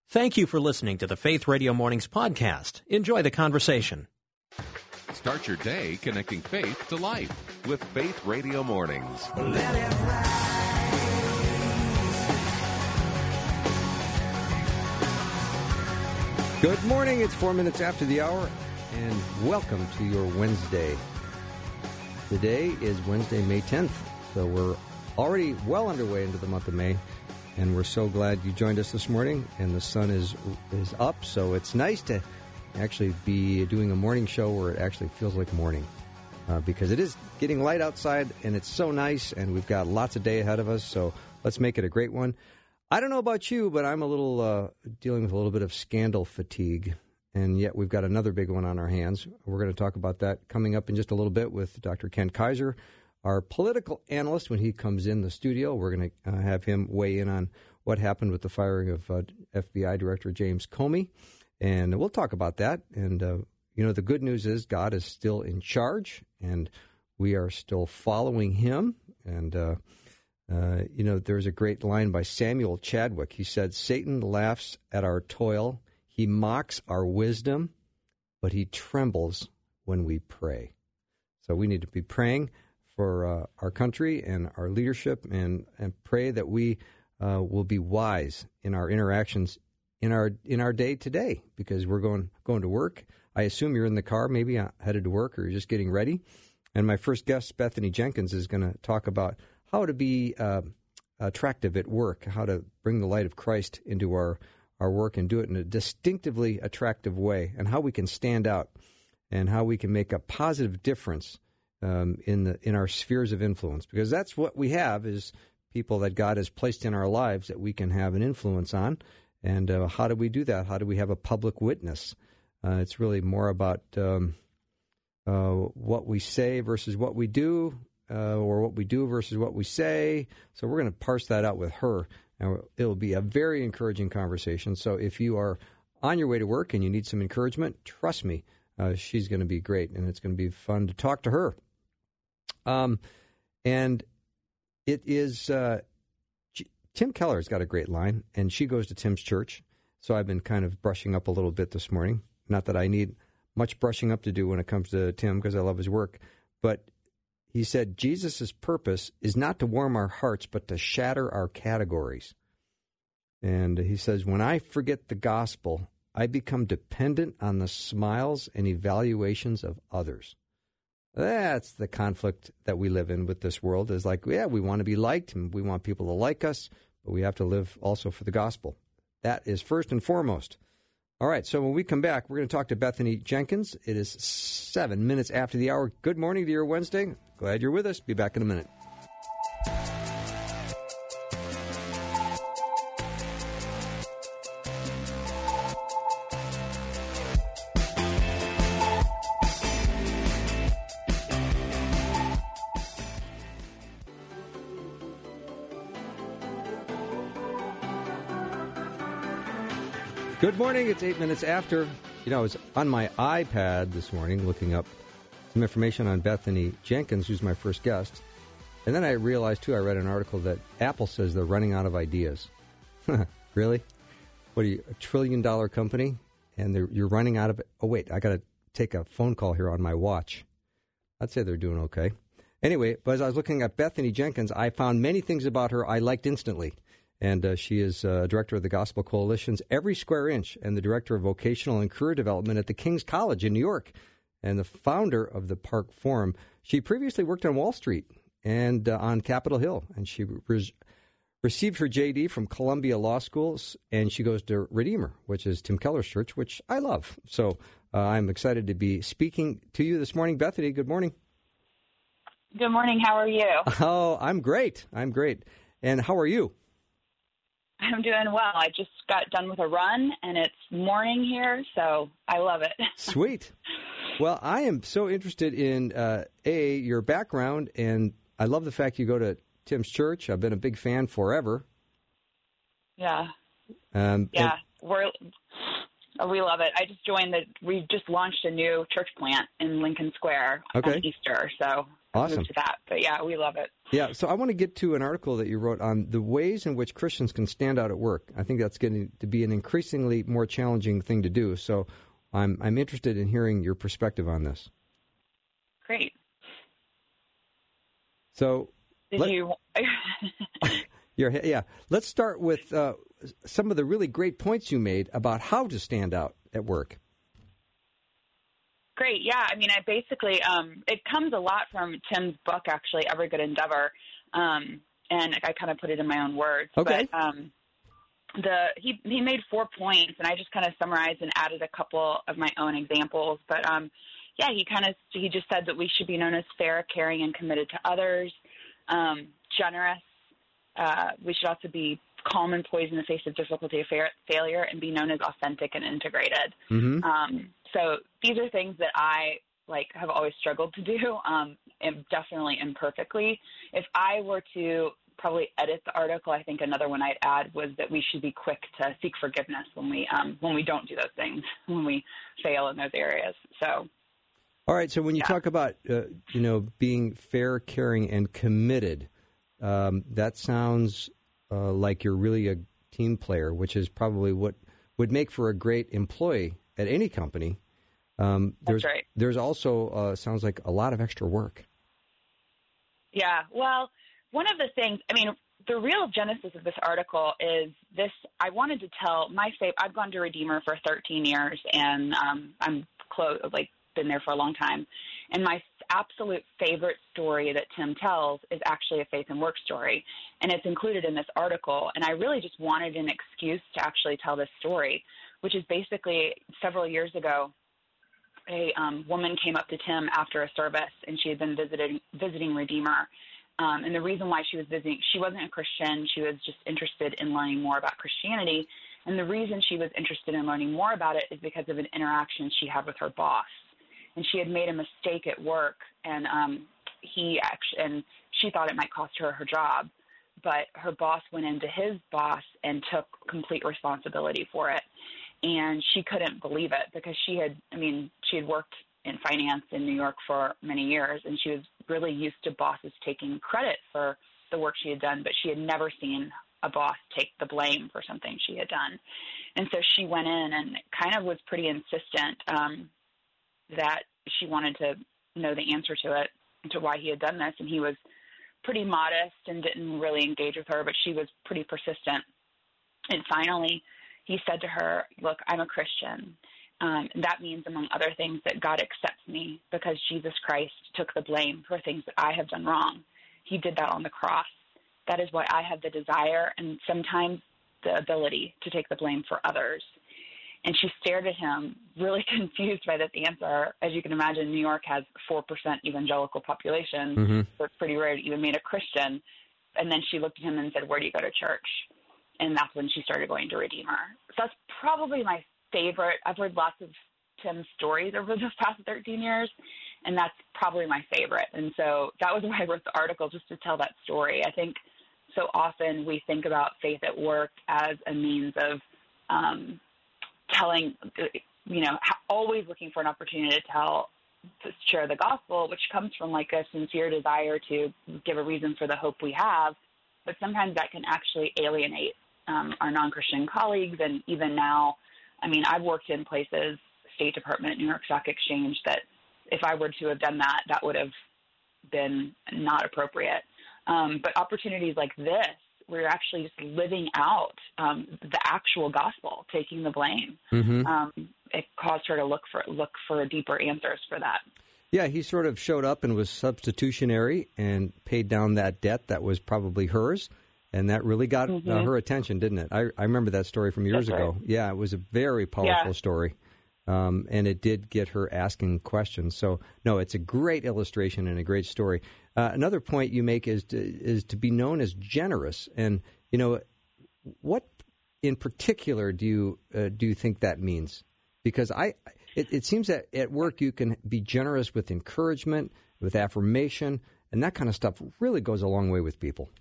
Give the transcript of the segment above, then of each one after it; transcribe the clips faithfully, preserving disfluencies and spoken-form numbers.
Thank you for listening to the Faith Radio Mornings podcast. Enjoy the conversation. Start your day connecting faith to life with Faith Radio Mornings. Good morning. It's four minutes after the hour, and welcome to your Wednesday. Today is Wednesday, May tenth, so we're already well underway into the month of May, and we're so glad you joined us this morning, and the sun is is up, so it's nice to actually be doing a morning show where it actually feels like morning, uh, because it is getting light outside, and it's so nice, and we've got lots of day ahead of us, so let's make it a great one. I don't know about you, but I'm a little uh, dealing with a little bit of scandal fatigue, and yet we've got another big one on our hands. We're going to talk about that coming up in just a little bit with Doctor Ken Kaiser, our political analyst. When he comes in the studio, we're going to uh, have him weigh in on what happened with the firing of uh, F B I Director James Comey, and we'll talk about that. And, uh, you know, the good news is God is still in charge, and we are still following him. And, uh, uh, you know, there's a great line by Samuel Chadwick. He said, "Satan laughs at our toil. He mocks our wisdom, but he trembles when we pray." So we need to be praying for uh, our country and our leadership, and, and pray that we uh, will be wise in our interactions in our in our day to day, because we're going going to work. I assume you're in the car, maybe uh, headed to work, or you're just getting ready. And my first guest, Bethany Jenkins, is going to talk about how to be uh, attractive at work, how to bring the light of Christ into our, our work and do it in a distinctively attractive way, and how we can stand out and how we can make a positive difference um, in the in our spheres of influence, because that's what we have, is people that God has placed in our lives that we can have an influence on. And uh, how do we do that? How do we have a public witness? Uh, it's really more about um, uh, what we say versus what we do, uh, or what we do versus what we say. So we're going to parse that out with her. And it'll be a very encouraging conversation. So if you are on your way to work and you need some encouragement, trust me, uh, she's going to be great, and it's going to be fun to talk to her. Um, and it is... Uh, Tim Keller's got a great line, and she goes to Tim's church, so I've been kind of brushing up a little bit this morning. Not that I need much brushing up to do when it comes to Tim, because I love his work, but he said, Jesus' purpose is not to warm our hearts, but to shatter our categories. And he says, when I forget the gospel, I become dependent on the smiles and evaluations of others. That's the conflict that we live in with this world, is like, yeah, we want to be liked, and we want people to like us, but we have to live also for the gospel. That is first and foremost. All right, so when we come back, we're going to talk to Bethany Jenkins. It is seven minutes after the hour. Good morning to your Wednesday. Glad you're with us. Be back in a minute. Good morning. It's eight minutes after. You know, I was on my iPad this morning looking up some information on Bethany Jenkins, who's my first guest. And then I realized, too, I read an article that Apple says they're running out of ideas. Really? What are you, a trillion-dollar company? And you're running out of it? Oh, wait, I got to take a phone call here on my watch. I'd say they're doing okay. Anyway, but as I was looking at Bethany Jenkins, I found many things about her I liked instantly. And uh, she is uh, director of the Gospel Coalition's Every Square Inch and the director of vocational and career development at the King's College in New York, and the founder of the Park Forum. She previously worked on Wall Street and uh, on Capitol Hill, and she re- received her J D from Columbia Law Schools, and she goes to Redeemer, which is Tim Keller's church, which I love. So uh, I'm excited to be speaking to you this morning. Bethany, good morning. Good morning. How are you? Oh, I'm great. I'm great. And how are you? I'm doing well. I just got done with a run, and it's morning here, so I love it. Sweet. Well, I am so interested in, uh, A, your background, and I love the fact you go to Tim's church. I've been a big fan forever. Yeah. Um, yeah, and, we're we love it. I just joined the. We just launched a new church plant in Lincoln Square okay. on Easter, so Awesome. move to that. But yeah, we love it. Yeah, so I want to get to an article that you wrote on the ways in which Christians can stand out at work. I think that's getting to be an increasingly more challenging thing to do. So I'm I'm interested in hearing your perspective on this. Great. So did let, you? you're, yeah, let's start with uh, some of the really great points you made about how to stand out at work. Great. Yeah. I mean, I basically, um, it comes a lot from Tim's book, actually, Every Good Endeavor. Um, and I kind of put it in my own words. Okay. But um, the he, he made four points, and I just kind of summarized and added a couple of my own examples. But, um, yeah, he kind of, he just said that we should be known as fair, caring, and committed to others, um, generous. Uh, we should also be calm and poised in the face of difficulty or fa- failure, and be known as authentic and integrated. Mm-hmm. Um, so these are things that I like have always struggled to do, um, and definitely imperfectly. If I were to probably edit the article, I think another one I'd add was that we should be quick to seek forgiveness when we um, when we don't do those things, when we fail in those areas. So, all right. So when you yeah. talk about uh, you know being fair, caring, and committed, um, that sounds Uh, like you're really a team player, which is probably what would make for a great employee at any company. Um, there's, That's right. There's also, uh, sounds like a lot of extra work. Yeah. Well, one of the things, I mean, the real genesis of this article is this. I wanted to tell my favorite. I've gone to Redeemer for thirteen years, and um, I'm close, like been there for a long time. And my absolute favorite story that Tim tells is actually a faith and work story, and it's included in this article. And I really just wanted an excuse to actually tell this story, which is basically several years ago, a um, woman came up to Tim after a service, and she had been visiting visiting Redeemer. Um, and the reason why she was visiting, she wasn't a Christian. She was just interested in learning more about Christianity. And the reason she was interested in learning more about it is because of an interaction she had with her boss. And she had made a mistake at work, and um, he actually, and she thought it might cost her her job. But her boss went into his boss and took complete responsibility for it. And she couldn't believe it because she had, I mean, she had worked in finance in New York for many years, and she was really used to bosses taking credit for the work she had done, but she had never seen a boss take the blame for something she had done. And so she went in and kind of was pretty insistent um, that she wanted to know the answer to it, to why he had done this. And he was pretty modest and didn't really engage with her, but she was pretty persistent. And finally, he said to her, look, I'm a Christian. Um, and that means, among other things, that God accepts me because Jesus Christ took the blame for things that I have done wrong. He did that on the cross. That is why I have the desire and sometimes the ability to take the blame for others. And she stared at him, really confused by that answer. As you can imagine, New York has four percent evangelical population, mm-hmm. so it's pretty rare to even meet a Christian. And then she looked at him and said, where do you go to church? And that's when she started going to Redeemer. So that's probably my favorite. I've heard lots of Tim's stories over the past thirteen years, and that's probably my favorite. And so that was why I wrote the article, just to tell that story. I think so often we think about faith at work as a means of um, telling, you know, always looking for an opportunity to tell, to share the gospel, which comes from like a sincere desire to give a reason for the hope we have. But sometimes that can actually alienate um, our non-Christian colleagues. And even now, I mean, I've worked in places, State Department, New York Stock Exchange, that if I were to have done that, that would have been not appropriate. Um, but opportunities like this, we're actually just living out um, the actual gospel, taking the blame. Mm-hmm. Um, it caused her to look for look for deeper answers for that. Yeah, he sort of showed up and was substitutionary and paid down that debt that was probably hers, and that really got mm-hmm. uh, her attention, didn't it? I, I remember that story from years That's ago. right. Yeah, it was a very powerful yeah. story, um, and it did get her asking questions. So, no, it's a great illustration and a great story. Uh, another point you make is to, is to be known as generous, and you know, what in particular do you uh, do you think that means? Because I, it, it seems that at work you can be generous with encouragement, with affirmation, and that kind of stuff really goes a long way with people.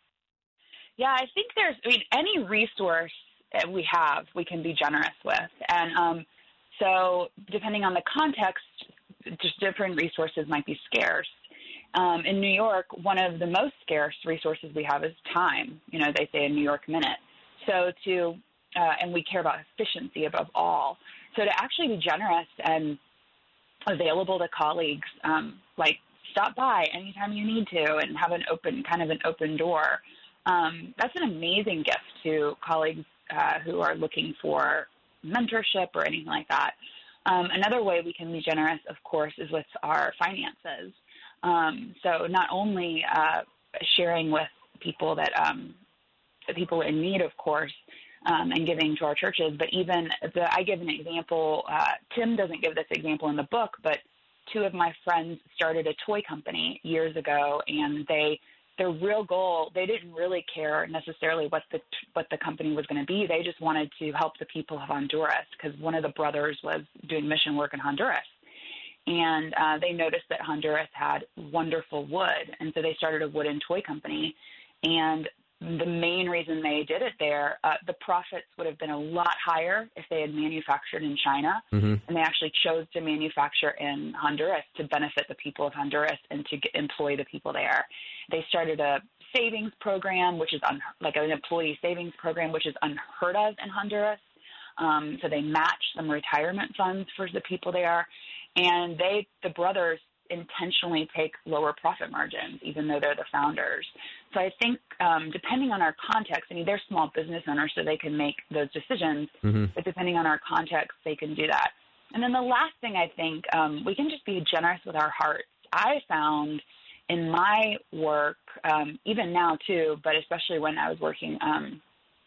Yeah, I think there's, I mean, any resource that we have, we can be generous with. And um, so depending on the context, just different resources might be scarce. um, in New York, one of the most scarce resources we have is time. You know, they say a New York minute. So to, uh, and we care about efficiency above all. So to actually be generous and available to colleagues, um, like stop by anytime you need to and have an open, kind of an open door. Um, that's an amazing gift to colleagues uh, who are looking for mentorship or anything like that. Um, another way we can be generous, of course, is with our finances. Um, so not only uh, sharing with people that um, the people in need, of course, um, and giving to our churches, but even the, I give an example. Uh, Tim doesn't give this example in the book, but two of my friends started a toy company years ago, and they their real goal, they didn't really care necessarily what the what the company was going to be. They just wanted to help the people of Honduras because one of the brothers was doing mission work in Honduras. And uh, they noticed that Honduras had wonderful wood, and so they started a wooden toy company. And the main reason they did it there, uh, the profits would have been a lot higher if they had manufactured in China. Mm-hmm. And they actually chose to manufacture in Honduras to benefit the people of Honduras and to get, employ the people there. They started a savings program, which is un- like an employee savings program, which is unheard of in Honduras. Um, so they match some retirement funds for the people there. And they, the brothers, intentionally take lower profit margins, even though they're the founders. So I think um, depending on our context, I mean, they're small business owners, so they can make those decisions, mm-hmm. but depending on our context, they can do that. And then the last thing I think, um, we can just be generous with our hearts. I found in my work, um, even now too, but especially when I was working um,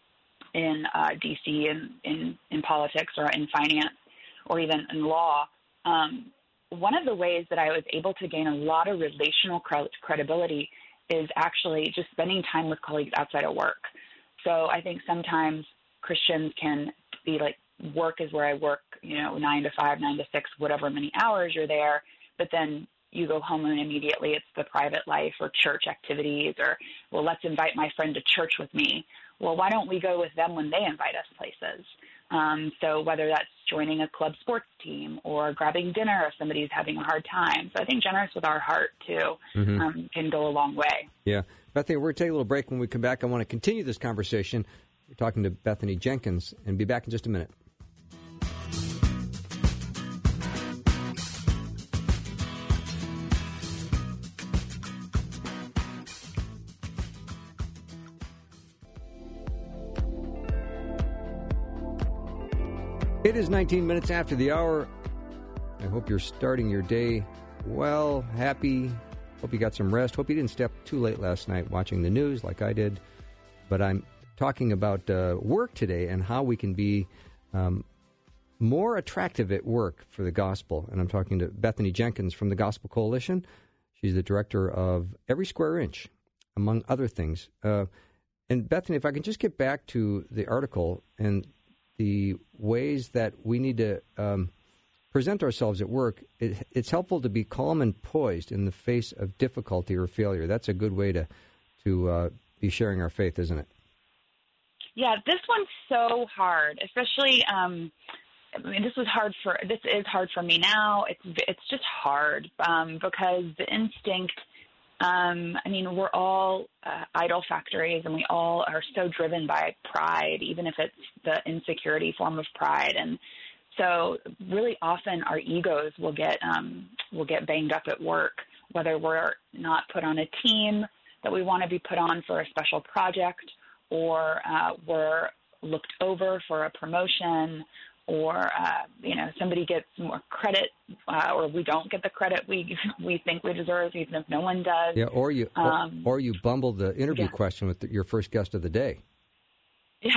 in uh, D C in, in, in politics or in finance or even in law, um, one of the ways that I was able to gain a lot of relational credibility is actually just spending time with colleagues outside of work. So I think sometimes Christians can be like, work is where I work, you know, nine to five, nine to six, whatever many hours you're there, but then you go home and immediately it's the private life or church activities or, well, let's invite my friend to church with me. Well, why don't we go with them when they invite us places? Um, so whether that's joining a club sports team or grabbing dinner if somebody's having a hard time. So I think generous with our heart, too, mm-hmm. um, can go a long way. Yeah. Bethany, we're going to take a little break. When we come back, I want to continue this conversation. We're talking to Bethany Jenkins and be back in just a minute. It is nineteen minutes after the hour. I hope you're starting your day well, happy. Hope you got some rest. Hope you didn't stay up too late last night watching the news like I did. But I'm talking about uh, work today and how we can be um, more attractive at work for the gospel. And I'm talking to Bethany Jenkins from the Gospel Coalition. She's the director of Every Square Inch, among other things. Uh, and Bethany, if I can just get back to the article and the ways that we need to um, present ourselves at work, it, it's helpful to be calm and poised in the face of difficulty or failure. That's a good way to to uh, be sharing our faith, isn't it? Yeah, this one's so hard, especially. Um, I mean, this was hard for this is hard for me now. It's it's just hard um, because the instinct. Um, I mean, we're all uh, idol factories, and we all are so driven by pride, even if it's the insecurity form of pride. And so, really often, our egos will get um, will get banged up at work, whether we're not put on a team that we want to be put on for a special project, or uh, we're looked over for a promotion, or, uh, you know, somebody gets more credit, uh, or we don't get the credit we we think we deserve, even if no one does. Yeah, or you um, or, or you bumble the interview yeah. question with the, your first guest of the day. Yeah,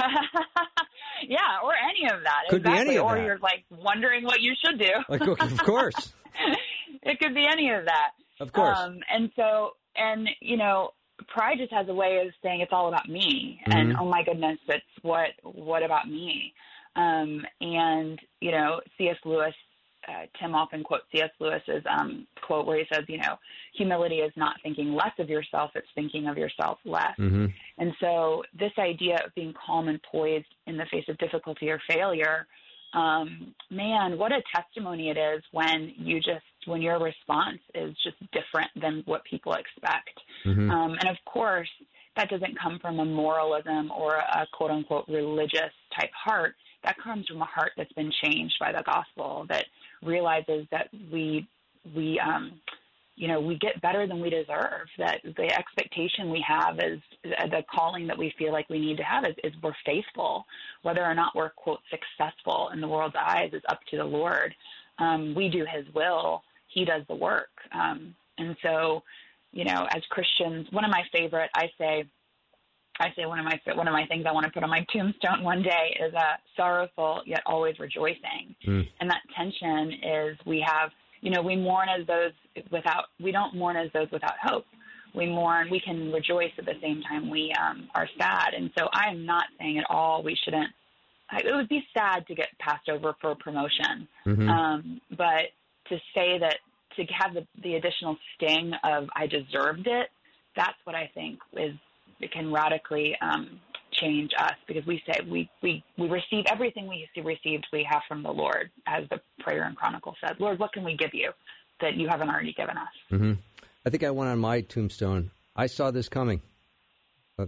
yeah, or any of that. Could exactly. be any of or that. Or you're, like, wondering what you should do. Like, of course. It could be any of that. Of course. Um, and so, and, you know, pride just has a way of saying it's all about me. Mm-hmm. And, oh, my goodness, it's what, what about me? Um, and, you know, C S. Lewis, uh, Tim often quotes C S. Lewis's um, quote where he says, you know, humility is not thinking less of yourself, it's thinking of yourself less. Mm-hmm. And so this idea of being calm and poised in the face of difficulty or failure, um, man, what a testimony it is when you just when your response is just different than what people expect. Mm-hmm. Um, and of course, that doesn't come from a moralism or a quote unquote religious type heart. That comes from a heart that's been changed by the gospel, that realizes that we, we, um, you know, we get better than we deserve, that the expectation we have is the calling that we feel like we need to have is, is we're faithful. Whether or not we're, quote, successful in the world's eyes is up to the Lord. Um, we do his will. He does the work. Um, and so, you know, as Christians, one of my favorite, I say, I say one of my one of my things I want to put on my tombstone one day is uh, sorrowful yet always rejoicing. Mm. And that tension is we have, you know, we mourn as those without, we don't mourn as those without hope. We mourn, we can rejoice at the same time we um, are sad. And so I'm not saying at all we shouldn't, it would be sad to get passed over for a promotion. Mm-hmm. Um, but to say that, to have the, the additional sting of I deserved it, that's what I think is, it can radically um, change us, because we say we, we, we receive everything we received we have from the Lord, as the prayer in Chronicles said. Lord, what can we give you that you haven't already given us? Mm-hmm. I think I went on my tombstone, I saw this coming. Uh,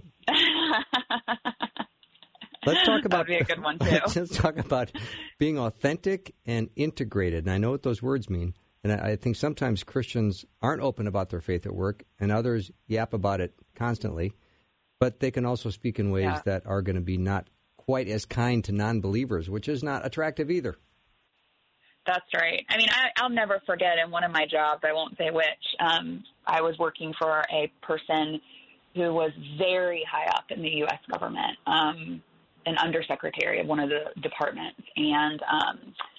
let's talk about, that'd be a good one too. Let's talk about being authentic and integrated. And I know what those words mean. And I think sometimes Christians aren't open about their faith at work, and others yap about it constantly. But they can also speak in ways yeah. that are going to be not quite as kind to non-believers, which is not attractive either. That's right. I mean, I, I'll never forget in one of my jobs, I won't say which, um, I was working for a person who was very high up in the U S government, um, an undersecretary of one of the departments. And um,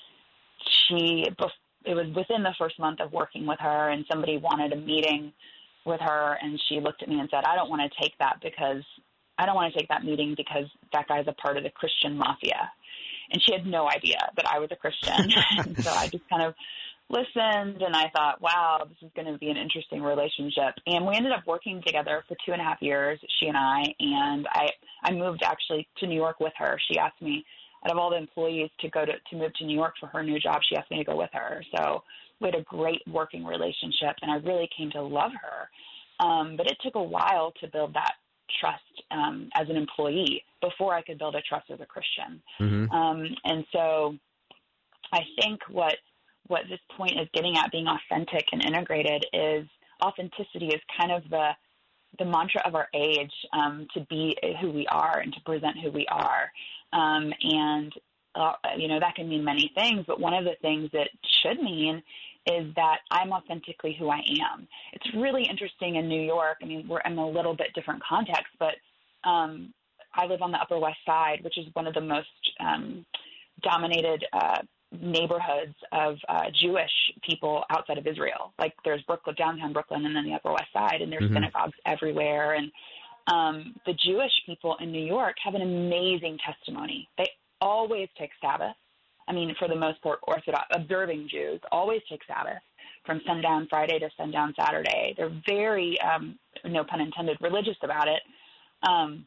she, it was within the first month of working with her, and somebody wanted a meeting with her, and she looked at me and said, I don't want to take that because I don't want to take that meeting because that guy's a part of the Christian mafia. And she had no idea that I was a Christian. And so I just kind of listened, and I thought, wow, this is going to be an interesting relationship. And we ended up working together for two and a half years, she and I, and I, I moved actually to New York with her. She asked me, out of all the employees to go to, to move to New York for her new job, she asked me to go with her. So we had a great working relationship, and I really came to love her. Um, but it took a while to build that trust um, as an employee before I could build a trust as a Christian. Mm-hmm. Um, and so I think what what this point is getting at, being authentic and integrated, is authenticity is kind of the the mantra of our age, um, to be who we are and to present who we are. Um, and, uh, you know, that can mean many things, but one of the things that should mean is that I'm authentically who I am. It's really interesting in New York. I mean, we're in a little bit different context, but um, I live on the Upper West Side, which is one of the most um, dominated uh, neighborhoods of uh, Jewish people outside of Israel. Like, there's Brooklyn, downtown Brooklyn, and then the Upper West Side, and there's mm-hmm. synagogues everywhere. And um, the Jewish people in New York have an amazing testimony. They always take Sabbath. I mean, for the most part, Orthodox, observing Jews always take Sabbath from sundown Friday to sundown Saturday. They're very, um, no pun intended, religious about it. Um,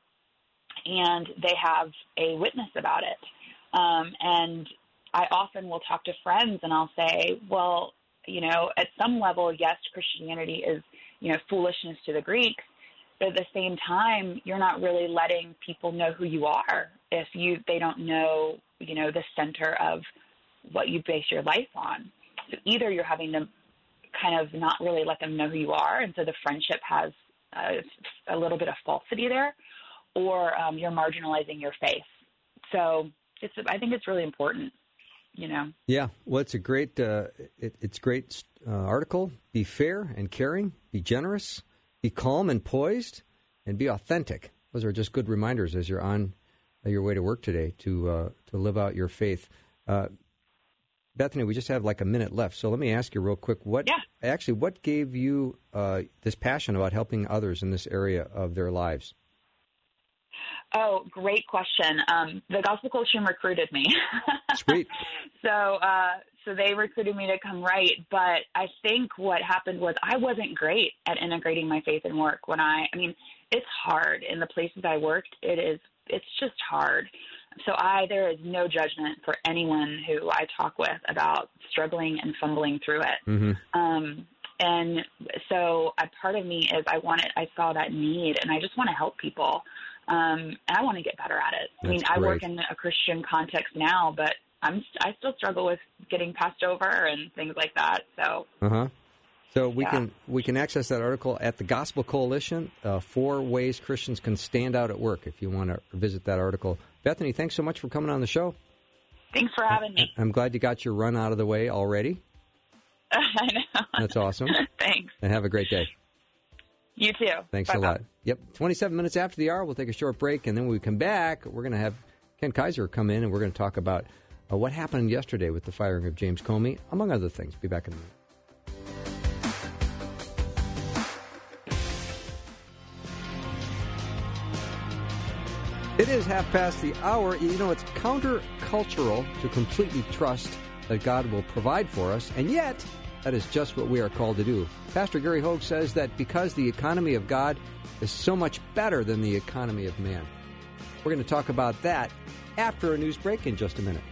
and they have a witness about it. Um, and I often will talk to friends and I'll say, well, you know, at some level, yes, Christianity is, you know, foolishness to the Greeks. But at the same time, you're not really letting people know who you are if you they don't know, you know, the center of what you base your life on. So either you're having to kind of not really let them know who you are, and so the friendship has a, a little bit of falsity there, or um, you're marginalizing your faith. So it's I think it's really important, you know. Yeah, well, it's a great uh, it, it's great uh, article. Be fair and caring. Be generous. Be calm and poised, and be authentic. Those are just good reminders as you're on your way to work today to uh, to live out your faith. Uh, Bethany, we just have like a minute left, so let me ask you real quick. What yeah. actually what gave you uh, this passion about helping others in this area of their lives? Oh, great question. Um, the Gospel Coach team recruited me. Sweet. So, uh, so they recruited me to come write. But I think what happened was I wasn't great at integrating my faith and work. When I, I mean, it's hard in the places I worked. It is, it's just hard. so I there is no judgment for anyone who I talk with about struggling and fumbling through it. Mm-hmm. Um, and so a part of me is I wanted, I saw that need, and I just want to help people. Um, and I want to get better at it. That's I mean, I great. work in a Christian context now, but I'm I still struggle with getting passed over and things like that. So. Uh-huh. So we Yeah. can we can access that article at the Gospel Coalition, uh, Four Ways Christians Can Stand Out at Work, if you want to visit that article. Bethany, thanks so much for coming on the show. Thanks for having me. I'm glad you got your run out of the way already. I know. That's awesome. Thanks. And have a great day. You too. Thanks Bye-bye. a lot. Yep, twenty-seven minutes after the hour, we'll take a short break, and then when we come back, we're going to have Ken Kaiser come in, and we're going to talk about uh, what happened yesterday with the firing of James Comey, among other things. Be back in a minute. It is half past the hour. You know, it's countercultural to completely trust that God will provide for us, and yet that is just what we are called to do. Pastor Gary Hogue says that because the economy of God is so much better than the economy of man. We're going to talk about that after a news break in just a minute.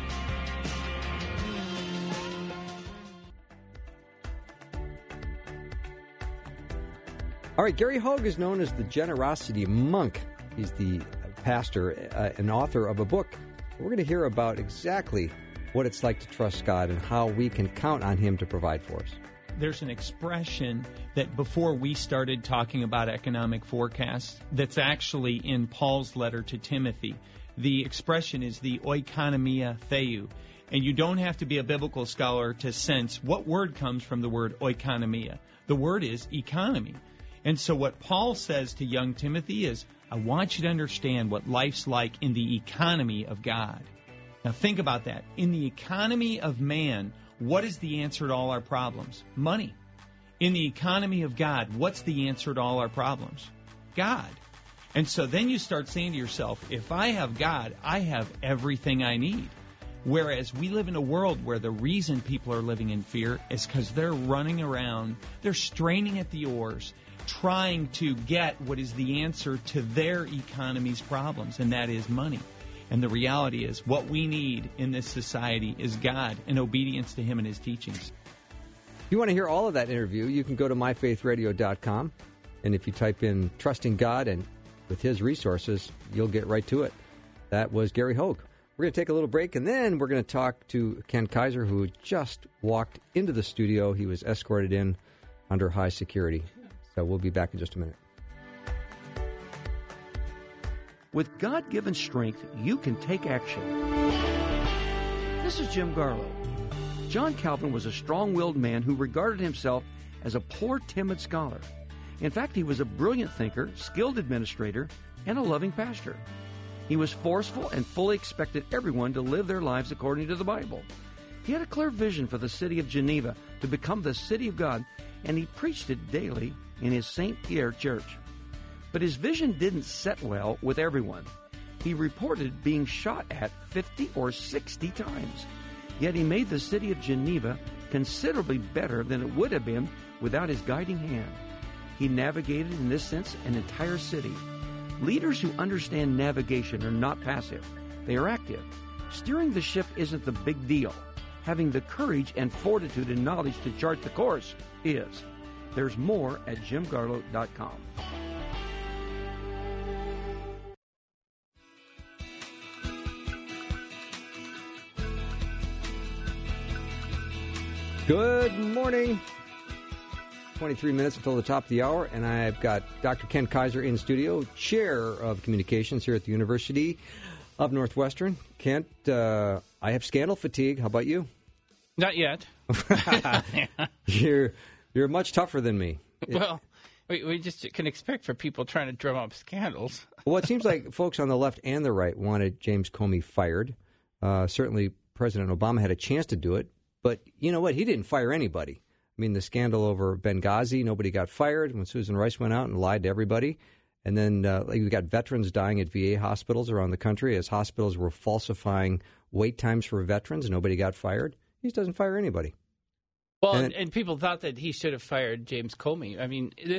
All right, Gary Hogue is known as the Generosity Monk. He's the pastor uh, and author of a book. We're going to hear about exactly what it's like to trust God and how we can count on Him to provide for us. There's an expression that before we started talking about economic forecasts that's actually in Paul's letter to Timothy. The expression is the oikonomia theou. And you don't have to be a biblical scholar to sense what word comes from the word oikonomia. The word is economy. And so what Paul says to young Timothy is, I want you to understand what life's like in the economy of God. Now think about that. In the economy of man, what is the answer to all our problems? Money. In the economy of God, what's the answer to all our problems? God. And so then you start saying to yourself, if I have God, I have everything I need. Whereas we live in a world where the reason people are living in fear is because they're running around, they're straining at the oars, trying to get what is the answer to their economy's problems, and that is money. And the reality is what we need in this society is God and obedience to Him and His teachings. If you want to hear all of that interview, you can go to my faith radio dot com, and if you type in Trusting God and with His resources, you'll get right to it. That was Gary Hogue. We're going to take a little break, and then we're going to talk to Ken Kaiser, who just walked into the studio. He was escorted in under high security. So we'll be back in just a minute. With God-given strength, you can take action. This is Jim Garlow. John Calvin was a strong-willed man who regarded himself as a poor, timid scholar. In fact, he was a brilliant thinker, skilled administrator, and a loving pastor. He was forceful and fully expected everyone to live their lives according to the Bible. He had a clear vision for the city of Geneva to become the city of God, and he preached it daily in his Saint Pierre Church. But his vision didn't set well with everyone. He reported being shot at fifty or sixty times. Yet he made the city of Geneva considerably better than it would have been without his guiding hand. He navigated, in this sense, an entire city. Leaders who understand navigation are not passive. They are active. Steering the ship isn't the big deal. Having the courage and fortitude and knowledge to chart the course is. There's more at jim garlow dot com. Good morning. twenty-three minutes until the top of the hour, and I've got Doctor Ken Kaiser in studio, Chair of Communications here at the University of Northwestern. Kent, uh, I have scandal fatigue. How about you? Not yet. You're you're much tougher than me. Well, we, we just can expect for people trying to drum up scandals. Well, it seems like folks on the left and the right wanted James Comey fired. Uh, certainly, President Obama had a chance to do it, but you know what? He didn't fire anybody. I mean, the scandal over Benghazi, nobody got fired when Susan Rice went out and lied to everybody. And then uh, we got veterans dying at V A hospitals around the country as hospitals were falsifying wait times for veterans. Nobody got fired. He doesn't fire anybody. Well, and, and, and people thought that he should have fired James Comey. I mean, this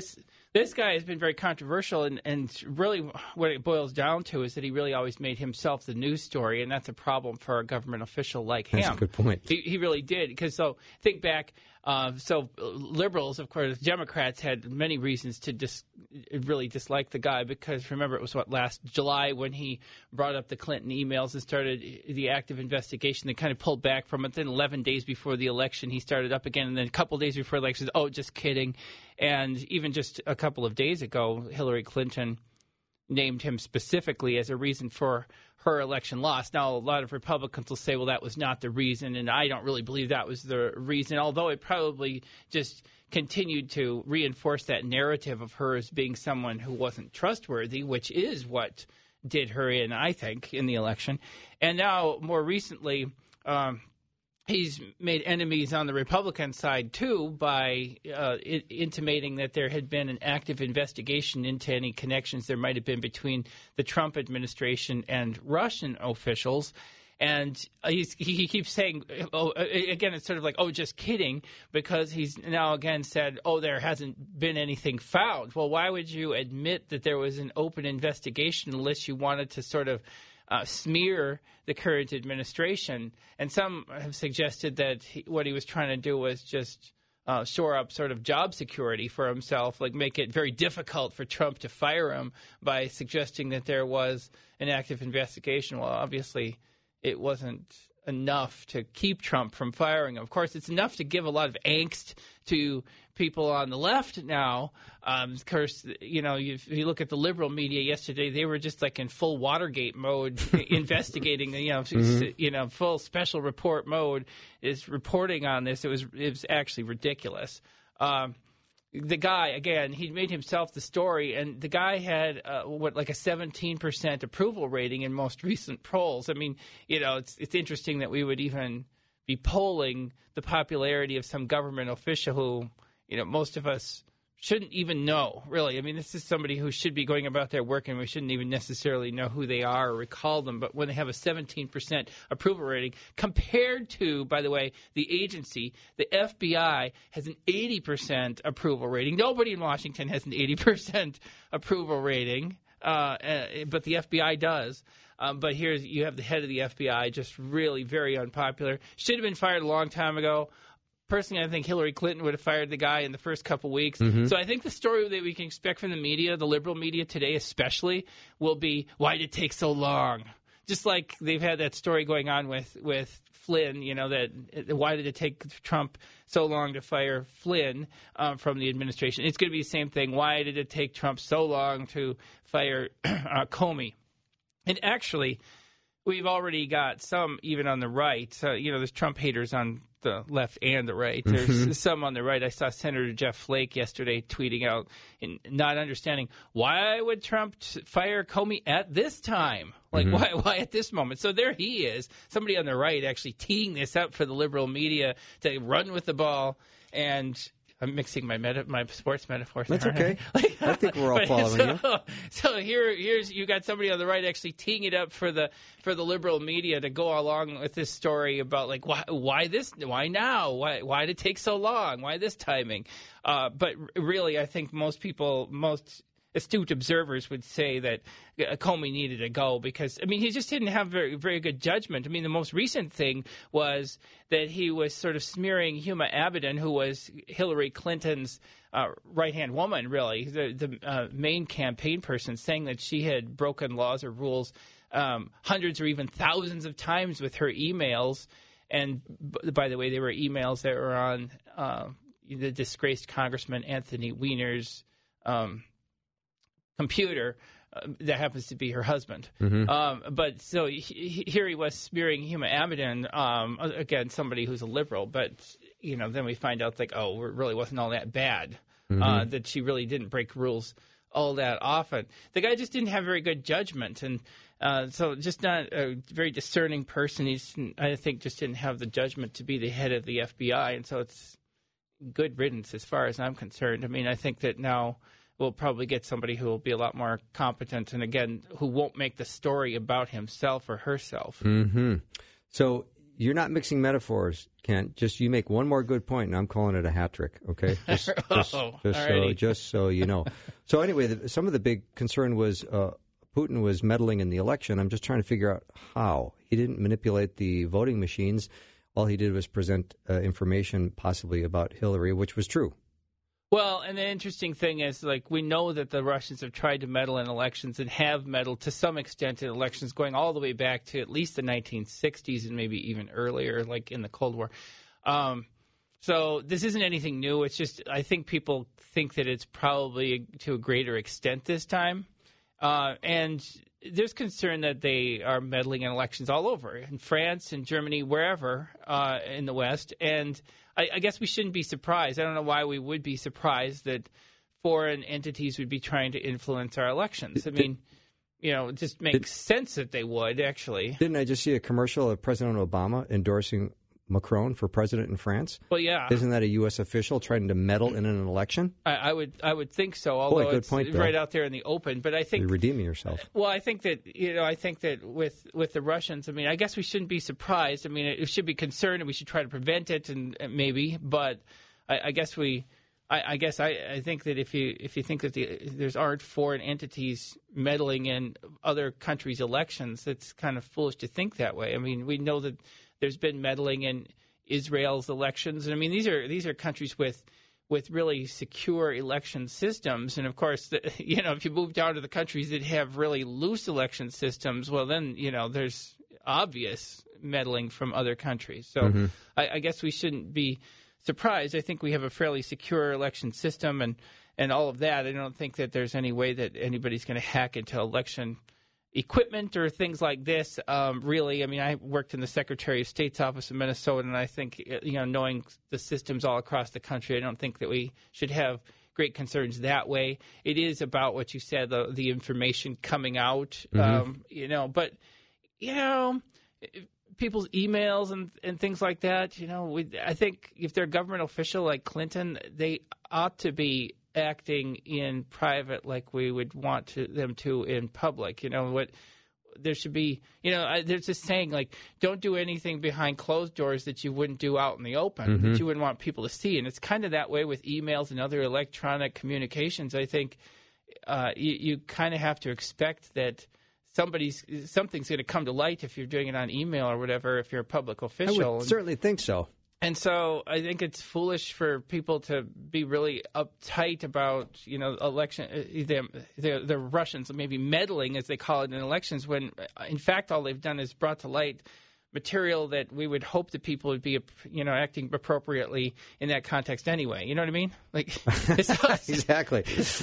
This guy has been very controversial, and, and really what it boils down to is that he really always made himself the news story, and that's a problem for a government official like him. That's a good point. He, he really did, because so think back, uh, so liberals, of course, Democrats had many reasons to dis, really dislike the guy, because remember it was, what, last July when he brought up the Clinton emails and started the active investigation. They kind of pulled back from it. Then eleven days before the election, he started up again, and then a couple days before the election, oh, just kidding. And even just a couple of days ago, Hillary Clinton named him specifically as a reason for her election loss. Now, a lot of Republicans will say, well, that was not the reason, and I don't really believe that was the reason, although it probably just continued to reinforce that narrative of her as being someone who wasn't trustworthy, which is what did her in, I think, in the election. And now, more recently, um, he's made enemies on the Republican side, too, by uh, I- intimating that there had been an active investigation into any connections there might have been between the Trump administration and Russian officials. And he's, he keeps saying, oh, again, it's sort of like, oh, just kidding, because he's now again said, oh, there hasn't been anything found. Well, why would you admit that there was an open investigation unless you wanted to sort of Uh, smear the current administration? And some have suggested that he, what he was trying to do was just uh, shore up sort of job security for himself, like make it very difficult for Trump to fire him by suggesting that there was an active investigation. Well, obviously it wasn't enough to keep Trump from firing him. Of course, it's enough to give a lot of angst to people on the left now. Um, of course, you know, if you look at the liberal media yesterday, they were just like in full Watergate mode, investigating, you know, mm-hmm. you know, full special report mode is reporting on this. It was it was actually ridiculous. Um, the guy, again, he made himself the story, and the guy had uh, what like a seventeen percent approval rating in most recent polls. I mean, you know, it's it's interesting that we would even be polling the popularity of some government official who, you know, most of us shouldn't even know, really. I mean, this is somebody who should be going about their work, and we shouldn't even necessarily know who they are or recall them. But when they have a seventeen percent approval rating, compared to, by the way, the agency, the F B I has an eighty percent approval rating. Nobody in Washington has an eighty percent approval rating, uh, but the F B I does. Um, but here's you have the head of the F B I, just really very unpopular. Should have been fired a long time ago. Personally, I think Hillary Clinton would have fired the guy in the first couple weeks. Mm-hmm. So I think the story that we can expect from the media, the liberal media today especially, will be, why did it take so long? Just like they've had that story going on with, with Flynn, you know, that why did it take Trump so long to fire Flynn um, from the administration? It's going to be the same thing. Why did it take Trump so long to fire uh, Comey? And actually, we've already got some, even on the right, uh, you know, there's Trump haters on the left and the right. There's mm-hmm. some on the right. I saw Senator Jeff Flake yesterday tweeting out and not understanding why would Trump t- fire Comey at this time? Like, mm-hmm. why why at this moment? So there he is, somebody on the right actually teeing this up for the liberal media to run with the ball. And I'm mixing my meta, my sports metaphors. That's okay. Like, I think we're all following so, you. So here, here's you got somebody on the right actually teeing it up for the for the liberal media to go along with this story about like why why this why now why why did it take so long, why this timing? Uh, but really, I think most people most. astute observers would say that Comey needed to go because, I mean, he just didn't have very, very good judgment. I mean, the most recent thing was that he was sort of smearing Huma Abedin, who was Hillary Clinton's uh, right-hand woman, really, the, the uh, main campaign person, saying that she had broken laws or rules um, hundreds or even thousands of times with her emails. And, b- by the way, they were emails that were on uh, the disgraced Congressman Anthony Weiner's um computer uh, that happens to be her husband. Mm-hmm. Um, but so he, he, here he was smearing Huma Abedin, um, again, somebody who's a liberal. But, you know, then we find out, like, oh, it really wasn't all that bad, mm-hmm. uh, that she really didn't break rules all that often. The guy just didn't have very good judgment. And uh, so just not a very discerning person. He's, I think, just didn't have the judgment to be the head of the F B I. And so it's good riddance as far as I'm concerned. I mean, I think that now we'll probably get somebody who will be a lot more competent and, again, who won't make the story about himself or herself. Mm-hmm. So you're not mixing metaphors, Kent. Just you make one more good point, and I'm calling it a hat trick. Okay, just, just, oh, just so just so you know. So anyway, the, some of the big concern was uh, Putin was meddling in the election. I'm just trying to figure out how. He didn't manipulate the voting machines. All he did was present uh, information possibly about Hillary, which was true. Well, and the interesting thing is, like, we know that the Russians have tried to meddle in elections and have meddled to some extent in elections going all the way back to at least the nineteen sixties and maybe even earlier, like in the Cold War. Um, so this isn't anything new. It's just I think people think that it's probably to a greater extent this time. Uh, and there's concern that they are meddling in elections all over, in France, in Germany, wherever uh, in the West. And I, I guess we shouldn't be surprised. I don't know why we would be surprised that foreign entities would be trying to influence our elections. I mean, you know, it just makes sense that they would, actually. Didn't I just see a commercial of President Obama endorsing Macron for president in France? Well, yeah. Isn't that a U S official trying to meddle in an election? I, I would I would think so, although Boy, good it's point, right out there in the open. But I think you're redeeming yourself. Well, I think that you know, I think that with with the Russians, I mean, I guess we shouldn't be surprised. I mean, it, it should be concerned, and we should try to prevent it, and, and maybe. But I, I guess we, I, I guess I, I think that if you if you think that the, there's aren't foreign entities meddling in other countries' elections, it's kind of foolish to think that way. I mean, we know that there's been meddling in Israel's elections. And I mean, these are these are countries with with really secure election systems. And of course, the, you know, if you move down to the countries that have really loose election systems, well, then you know there's obvious meddling from other countries. So mm-hmm. I, I guess we shouldn't be surprised. I think we have a fairly secure election system and and all of that. I don't think that there's any way that anybody's going to hack into election equipment or things like this, um, really. I mean, I worked in the Secretary of State's office in Minnesota, and I think, you know, knowing the systems all across the country, I don't think that we should have great concerns that way. It is about what you said, the, the information coming out, mm-hmm. um, you know, but, you know, people's emails and, and things like that, you know, we, I think if they're a government official like Clinton, they ought to be acting in private like we would want to, them to in public. You know, what there should be, you know, I, there's this saying like, don't do anything behind closed doors that you wouldn't do out in the open, mm-hmm. that you wouldn't want people to see. And it's kind of that way with emails and other electronic communications. I think uh, you, you kind of have to expect that somebody's something's going to come to light if you're doing it on email or whatever, if you're a public official. I would certainly think so. And so I think it's foolish for people to be really uptight about, you know, election, the, the, the Russians maybe meddling, as they call it, in elections, when, in fact, all they've done is brought to light material that we would hope that people would be, you know, acting appropriately in that context anyway. You know what I mean? Like, it's exactly.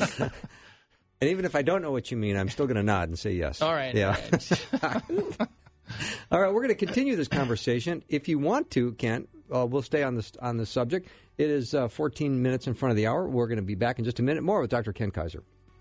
And even if I don't know what you mean, I'm still going to nod and say yes. All right. Yeah. All right. All right, we're going to continue this conversation. If you want to, Kent, uh, we'll stay on this on the subject. It is uh, fourteen minutes in front of the hour. We're going to be back in just a minute more with Doctor Kent Kaiser.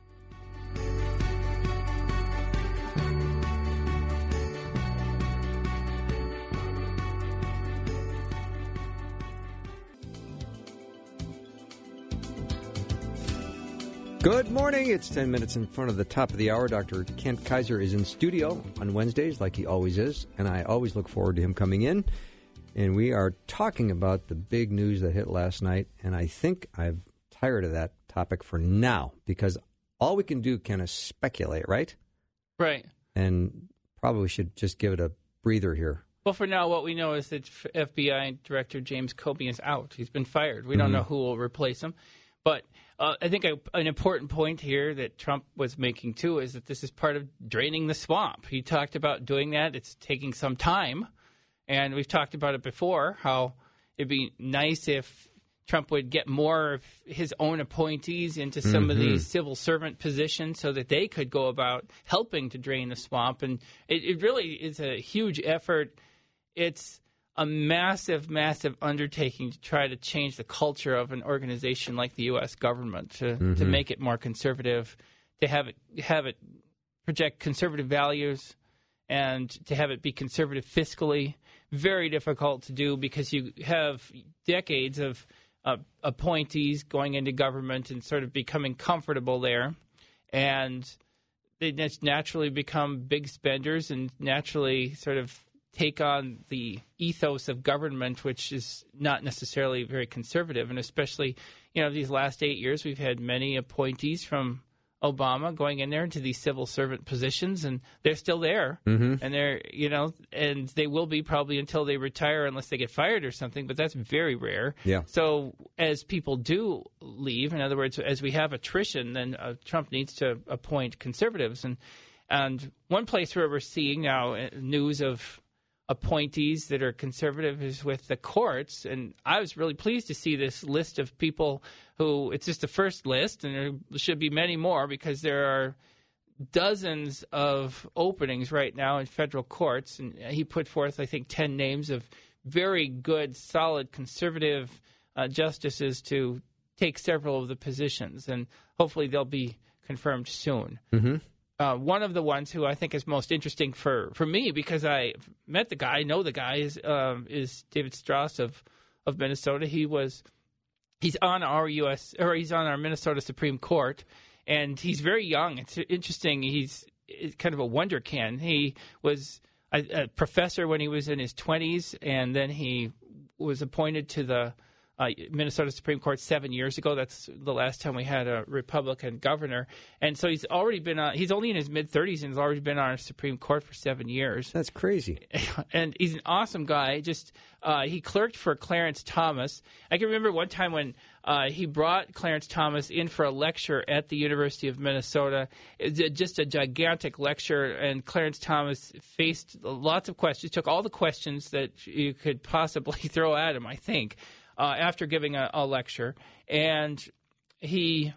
Good morning. It's ten minutes in front of the top of the hour. Doctor Kent Kaiser is in studio on Wednesdays, like he always is, and I always look forward to him coming in. And we are talking about the big news that hit last night, and I think I'm tired of that topic for now, because all we can do kind of speculate, right? Right. And probably should just give it a breather here. Well, for now, what we know is that F B I Director James Comey is out. He's been fired. We don't mm-hmm. know who will replace him. But uh, I think a, an important point here that Trump was making, too, is that this is part of draining the swamp. He talked about doing that. It's taking some time. And we've talked about it before, how it'd be nice if Trump would get more of his own appointees into some mm-hmm. of these civil servant positions so that they could go about helping to drain the swamp. And it, it really is a huge effort. It's a massive, massive undertaking to try to change the culture of an organization like the U S government, to, mm-hmm. to make it more conservative, to have it have it project conservative values, and to have it be conservative fiscally. Very difficult to do because you have decades of uh, appointees going into government and sort of becoming comfortable there, and they just naturally become big spenders and naturally sort of take on the ethos of government, which is not necessarily very conservative. And especially, you know, these last eight years, we've had many appointees from Obama going in there into these civil servant positions, and they're still there. Mm-hmm. And they're, you know, and they will be probably until they retire unless they get fired or something, but that's very rare. Yeah. So as people do leave, in other words, as we have attrition, then uh, Trump needs to appoint conservatives. And, and one place where we're seeing now uh, news of appointees that are conservative is with the courts, and I was really pleased to see this list of people who, it's just the first list, and there should be many more because there are dozens of openings right now in federal courts, and he put forth, I think, ten names of very good, solid, conservative uh, justices to take several of the positions, and hopefully they'll be confirmed soon. Mm-hmm. Uh, one of the ones who I think is most interesting for, for me, because I met the guy, know the guy, is um, is David Strauss of, of Minnesota. He was he's on our U S or he's on our Minnesota Supreme Court, and he's very young. It's interesting. He's, he's kind of a wonderkin. He was a, a professor when he was in his twenties, and then he was appointed to the Uh, Minnesota Supreme Court seven years ago. That's the last time we had a Republican governor. And so he's already been on, he's only in his mid-thirties and has already been on our Supreme Court for seven years. That's crazy. And he's an awesome guy. Just uh, he clerked for Clarence Thomas. I can remember one time when uh, he brought Clarence Thomas in for a lecture at the University of Minnesota. It's just a gigantic lecture, and Clarence Thomas faced lots of questions, took all the questions that you could possibly throw at him, I think. Uh, after giving a, a lecture, and he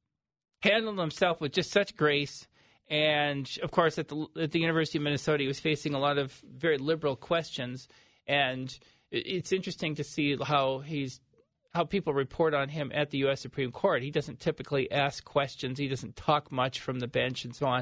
handled himself with just such grace. And, of course, at the, at the University of Minnesota, he was facing a lot of very liberal questions. And it's interesting to see how he's how people report on him at the U S Supreme Court. He doesn't typically ask questions. He doesn't talk much from the bench and so on.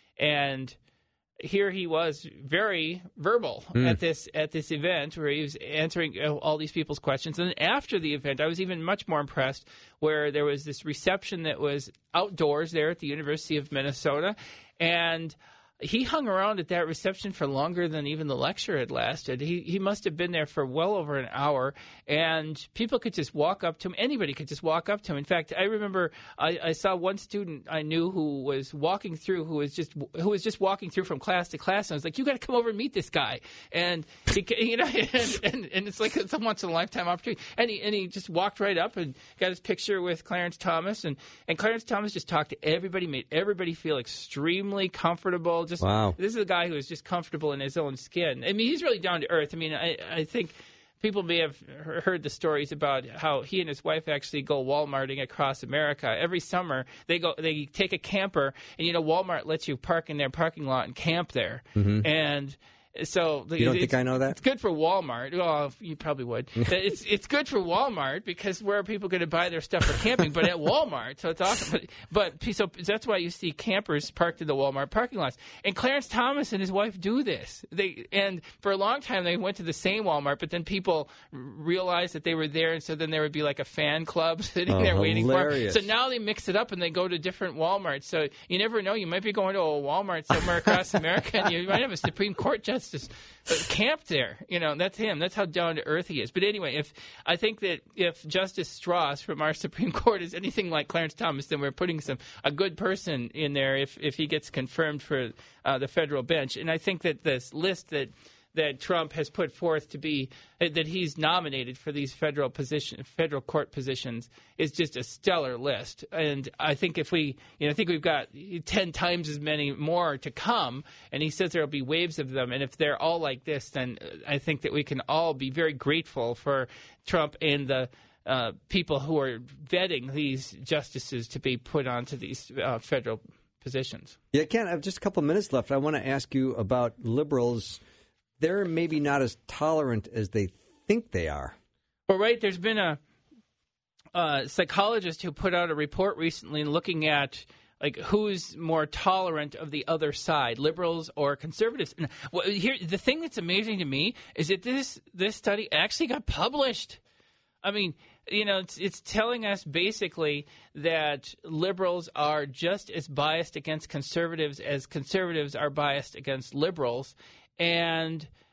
And here he was very verbal mm. at this at this event where he was answering all these people's questions. And after the event, I was even much more impressed where there was this reception that was outdoors there at the University of Minnesota. And he hung around at that reception for longer than even the lecture had lasted. He he must have been there for well over an hour, and people could just walk up to him. Anybody could just walk up to him. In fact, I remember I, I saw one student I knew who was walking through, who was just who was just walking through from class to class, and I was like, "You got to come over and meet this guy." And he, you know, and, and, and it's like a once in a lifetime opportunity. And he and he just walked right up and got his picture with Clarence Thomas, and and Clarence Thomas just talked to everybody, made everybody feel extremely comfortable. Just, wow. This is a guy who is just comfortable in his own skin. I mean, he's really down to earth. I mean, I, I think people may have heard the stories about how he and his wife actually go Walmarting across America. Every summer, they go, they take a camper, and, you know, Walmart lets you park in their parking lot and camp there. Mm-hmm. And so you don't think I know that? It's good for Walmart. Well, you probably would. it's it's good for Walmart because where are people going to buy their stuff for camping? But at Walmart, so it's awesome. But, but so that's why you see campers parked in the Walmart parking lots. And Clarence Thomas and his wife do this. They and for a long time they went to the same Walmart, but then people realized that they were there, and so then there would be like a fan club sitting oh, there waiting hilarious. for them. So now they mix it up and they go to different Walmarts. So you never know. You might be going to a Walmart somewhere across America, and you might have a Supreme Court justice camped there. You know, that's him. That's how down to earth he is. But anyway, if I think that if Justice Strauss from our Supreme Court is anything like Clarence Thomas, then we're putting some a good person in there if if he gets confirmed for uh, the federal bench. And I think that this list that that Trump has put forth to be that he's nominated for these federal position, federal court positions is just a stellar list. And I think if we, you know, I think we've got ten times as many more to come. And he says there'll be waves of them. And if they're all like this, then I think that we can all be very grateful for Trump and the uh, people who are vetting these justices to be put onto these uh, federal positions. Yeah, Ken, I have just a couple of minutes left. I want to ask you about liberals. They're maybe not as tolerant as they think they are. Well, right, there's been a, a psychologist who put out a report recently looking at like who's more tolerant of the other side, liberals or conservatives. And, well, here, the thing that's amazing to me is that this this study actually got published. I mean, you know, it's, it's telling us basically that liberals are just as biased against conservatives as conservatives are biased against liberals. And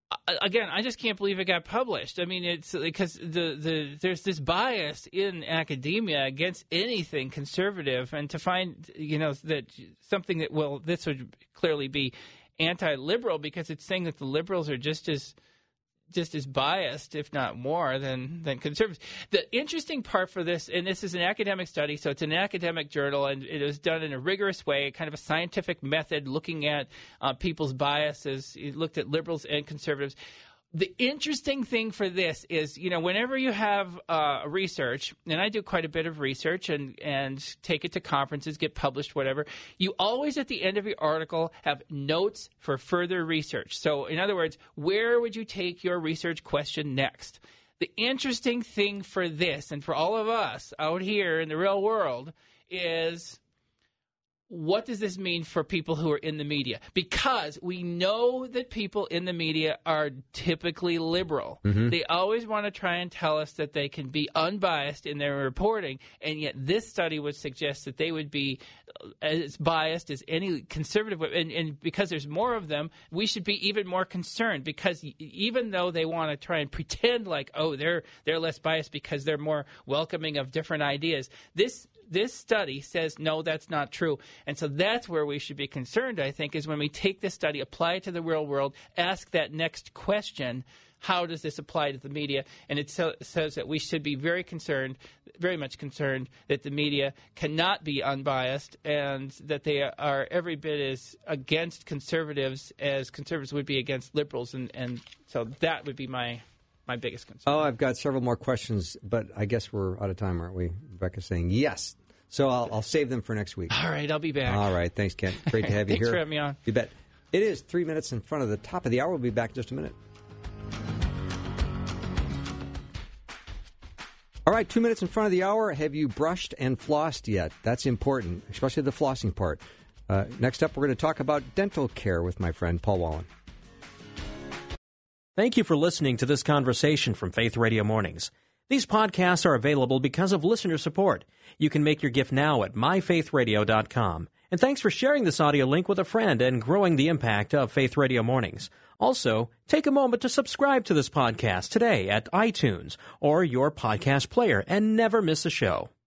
again, I just can't believe it got published. I mean, it's because the, the there's this bias in academia against anything conservative, and to find, you know, that something that, well, this would clearly be anti-liberal because it's saying that the liberals are just as just as biased, if not more, than, than conservatives. The interesting part for this, and this is an academic study, so it's an academic journal, and it was done in a rigorous way, kind of a scientific method looking at uh, people's biases. It looked at liberals and conservatives. The interesting thing for this is, you know, whenever you have uh, research, and I do quite a bit of research and, and take it to conferences, get published, whatever, you always at the end of your article have notes for further research. So, in other words, where would you take your research question next? The interesting thing for this and for all of us out here in the real world is, what does this mean for people who are in the media? Because we know that people in the media are typically liberal. Mm-hmm. They always want to try and tell us that they can be unbiased in their reporting, and yet this study would suggest that they would be as biased as any conservative. And, and because there's more of them, we should be even more concerned, because even though they want to try and pretend like, oh, they're they're less biased because they're more welcoming of different ideas, this This study says, no, that's not true. And so that's where we should be concerned, I think, is when we take this study, apply it to the real world, ask that next question, how does this apply to the media? And it so, says that we should be very concerned, very much concerned, that the media cannot be unbiased and that they are every bit as against conservatives as conservatives would be against liberals. And, and so that would be my... my biggest concern. Oh, I've got several more questions, but I guess we're out of time, aren't we? Rebecca's saying yes. So I'll, I'll save them for next week. All right, I'll be back. All right, thanks, Ken. Great to have you Thanks here. for having me on. You bet. It is three minutes in front of the top of the hour. We'll be back in just a minute. All right, two minutes in front of the hour. Have you brushed and flossed yet? That's important, especially the flossing part. Uh, next up, we're going to talk about dental care with my friend Paul Wallen. Thank you for listening to this conversation from Faith Radio Mornings. These podcasts are available because of listener support. You can make your gift now at my faith radio dot com. And thanks for sharing this audio link with a friend and growing the impact of Faith Radio Mornings. Also, take a moment to subscribe to this podcast today at iTunes or your podcast player and never miss a show.